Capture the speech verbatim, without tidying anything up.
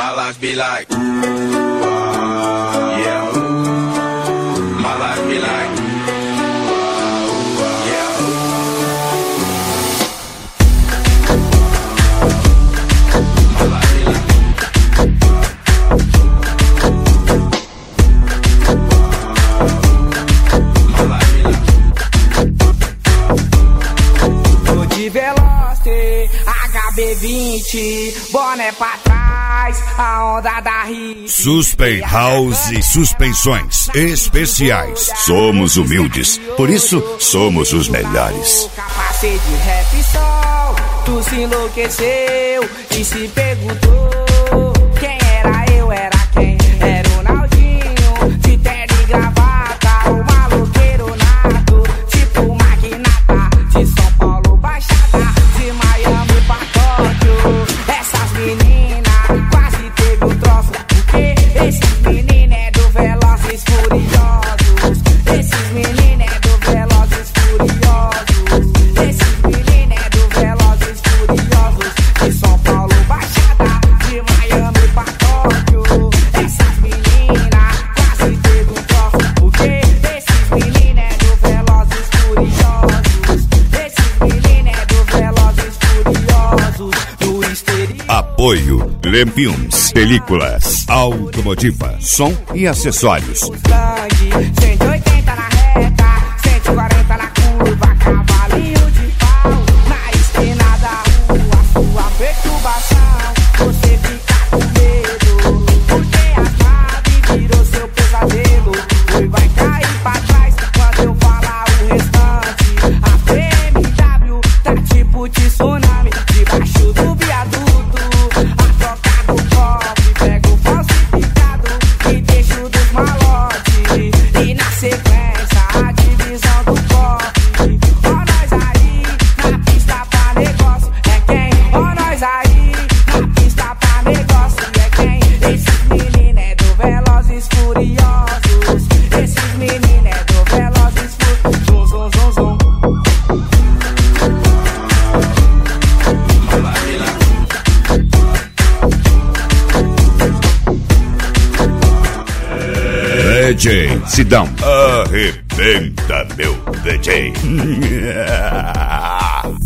My life be like, ooh, uh, yeah, ooh. My life be like, ooh, uh, yeah, my life be like, my life be like. Tô de Veloster, H B vinte, boné pra trás, a onda da Rio. Suspen House Suspensões Especiais. Somos humildes, por isso somos os melhores. Capacete de rap sol, tu se enlouqueceu e se perguntou quem era eu, era quem? Era o Naldinho, de terno e gravata, o maloqueiro nato, tipo magnata, de São Paulo Baixada, de Miami pra Tóquio. Essas meninas quase teve um troço, porque esses meninos é do Velozes Furiosos. Esses meninos é do Velozes Furiosos. Esses meninos é do Velozes Furiosos. De São Paulo Baixada, de Miami pra Tóquio. Essas meninas quase teve um troço, porque esses meninos é do Velozes Furiosos. Esses meninos é do Velozes Furiosos. Do exterior. Apoio Lempiums, películas, automotiva, som e acessórios. cento e oitenta na reta, cento e quarenta na curva, cavalinho de pau na esquina da rua. Sua perturbação, você fica com medo, porque a nave virou seu pesadelo. Oi, vai cair pra trás quando eu falar o restante. A B M W tá tipo tsunami debaixo do viaduto. A troca do cobre pega o falsificado e deixa o dos malotes. E na sequência a divisão do cobre. Ó nós aí na pista pra negócio é quem? Ó nós aí na pista pra negócio é quem? Esses meninos é do Velozes Furiosos. Esses meninos é do Velozes Furiosos. Zum, zum, zum, zum. D J Sidão, arrebenta meu D J.